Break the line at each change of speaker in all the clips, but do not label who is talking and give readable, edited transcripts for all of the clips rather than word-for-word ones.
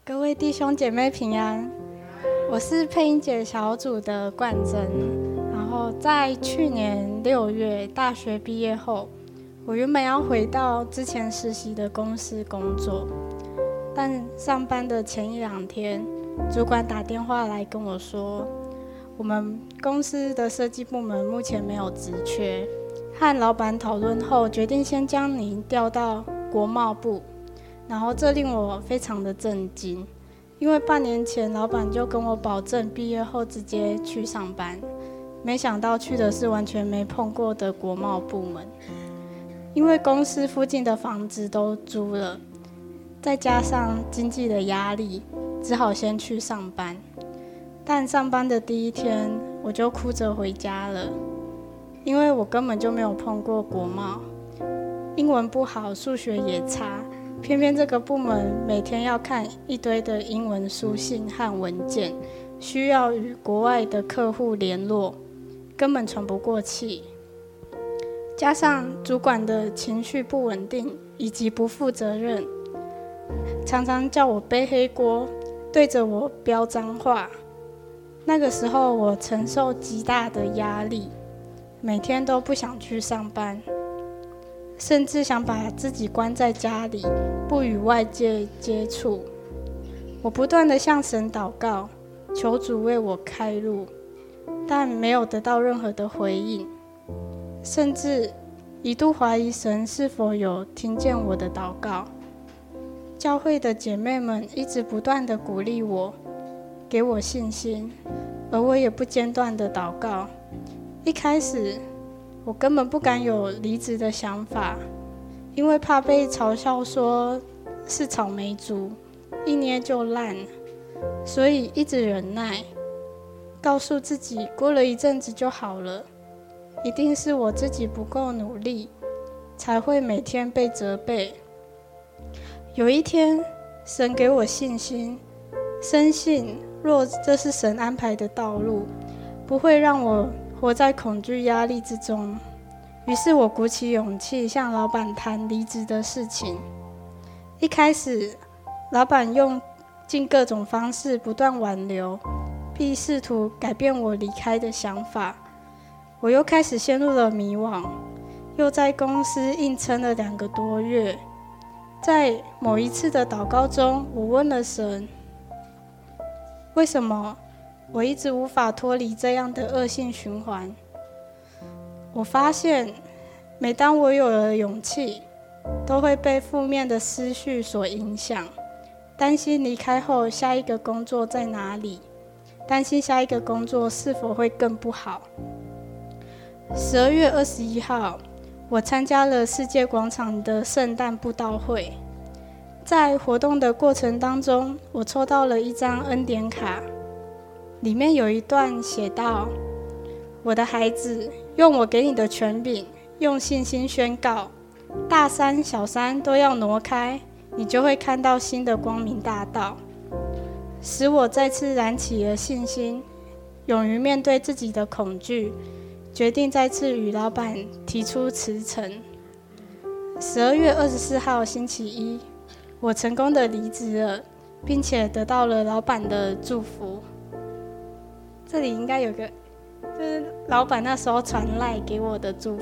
各位弟兄姐妹平安，我是配音姐小组的冠珍。然后在去年6月大学毕业后，我原本要回到之前实习的公司工作，但上班的前1-2天，主管打电话来跟我说，我们公司的设计部门目前没有职缺，和老板讨论后决定先将你调到国贸部。然后这令我非常的震惊，因为半年前老板就跟我保证毕业后直接去上班，没想到去的是完全没碰过的国贸部门。因为公司附近的房子都租了，再加上经济的压力，只好先去上班。但上班的第1天，我就哭着回家了，因为我根本就没有碰过国贸，英文不好，数学也差。偏偏这个部门每天要看一堆的英文书信和文件，需要与国外的客户联络，根本喘不过气。加上主管的情绪不稳定以及不负责任，常常叫我背黑锅，对着我飙脏话。那个时候我承受极大的压力，每天都不想去上班，甚至想把自己关在家里，不与外界接触。我不断地向神祷告，求主为我开路，但没有得到任何的回应，甚至一度怀疑神是否有听见我的祷告。教会的姐妹们一直不断地鼓励我，给我信心，而我也不间断地祷告。一开始我根本不敢有离职的想法，因为怕被嘲笑说是草莓族，一捏就烂，所以一直忍耐，告诉自己过了一阵子就好了，一定是我自己不够努力，才会每天被责备。有一天，神给我信心，深信若这是神安排的道路，不会让我活在恐惧压力之中。于是我鼓起勇气向老板谈离职的事情。一开始，老板用尽各种方式不断挽留，并试图改变我离开的想法。我又开始陷入了迷惘，又在公司硬撑了2个多月。在某一次的祷告中，我问了神，为什么我一直无法脱离这样的恶性循环？我发现，每当我有了勇气，都会被负面的思绪所影响，担心离开后下一个工作在哪里，担心下一个工作是否会更不好。12月21号，我参加了世界广场的圣诞布道会。在活动的过程当中，我抽到了一张恩典卡，里面有一段写道：我的孩子，用我给你的权柄，用信心宣告，大山小山都要挪开，你就会看到新的光明大道。使我再次燃起了信心，勇于面对自己的恐惧，决定再次与老板提出辞呈。12月24号星期一，我成功的离职了，并且得到了老板的祝福。这里应该有个，就是老板那时候传赖给我的祝福。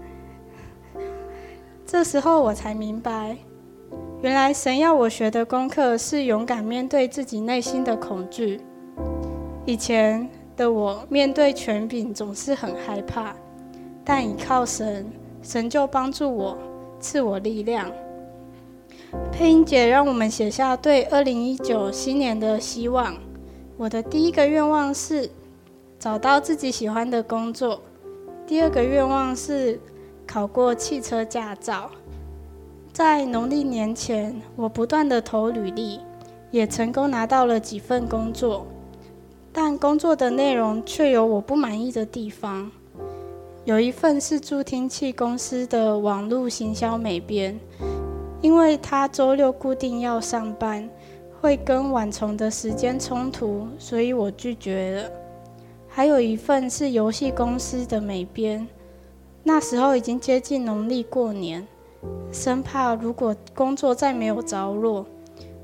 这时候我才明白，原来神要我学的功课是勇敢面对自己内心的恐惧。以前的我面对权柄总是很害怕，但倚靠神，神就帮助我，赐我力量。配音姐让我们写下对2019新年的希望。我的第1个愿望是找到自己喜欢的工作，第2个愿望是考过汽车驾照。在农历年前，我不断地投履历，也成功拿到了几份工作，但工作的内容却有我不满意的地方。有一份是助听器公司的网络行销美编，因为他周6固定要上班，会跟晚虫的时间冲突，所以我拒绝了。还有一份是游戏公司的美编，那时候已经接近农历过年，生怕如果工作再没有着落，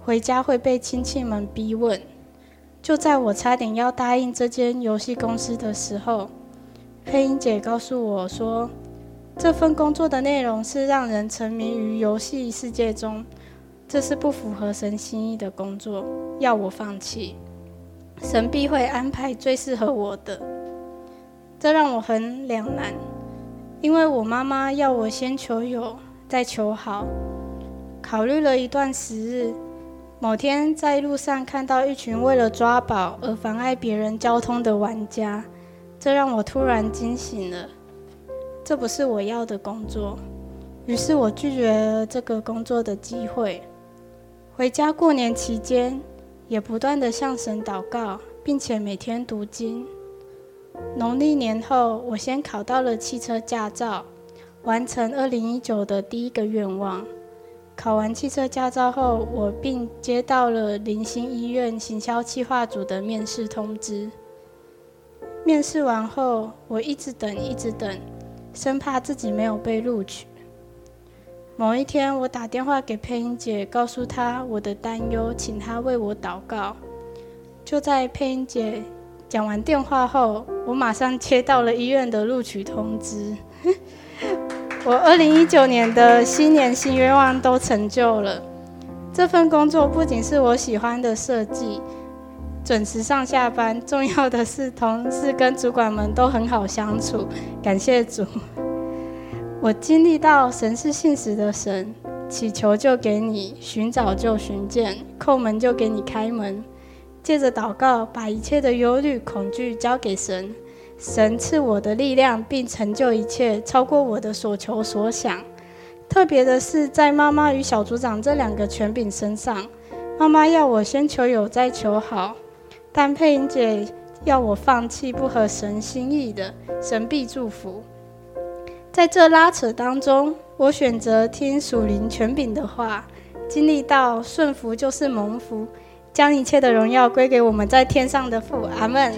回家会被亲戚们逼问。就在我差点要答应这间游戏公司的时候，配音姐告诉我说，这份工作的内容是让人沉迷于游戏世界中，这是不符合神心意的工作，要我放弃。神必会安排最适合我的。这让我很两难，因为我妈妈要我先求有，再求好。考虑了一段时日，某天在路上看到一群为了抓宝而妨碍别人交通的玩家，这让我突然惊醒了。这不是我要的工作，于是我拒绝了这个工作的机会。回家过年期间，也不断地向神祷告，并且每天读经。农历年后，我先考到了汽车驾照，完成2019的第一个愿望。考完汽车驾照后，我并接到了林新医院行销企划组的面试通知。面试完后，我一直等，生怕自己没有被录取。某一天，我打电话给配音姐，告诉她我的担忧，请她为我祷告。就在配音姐讲完电话后，我马上接到了医院的录取通知。我2019年的新年新愿望都成就了。这份工作不仅是我喜欢的设计，准时上下班，重要的是同事跟主管们都很好相处，感谢主。我经历到神是信实的神，祈求就给你，寻找就寻见，叩门就给你开门。借着祷告，把一切的忧虑、恐惧交给神，神赐我的力量，并成就一切，超过我的所求所想。特别的是，在妈妈与小组长这两个权柄身上，妈妈要我先求有，再求好，但配音姐要我放弃不合神心意的，神必祝福。在这拉扯当中，我选择听属灵权柄的话，经历到顺服就是蒙福，将一切的荣耀归给我们在天上的父。阿们。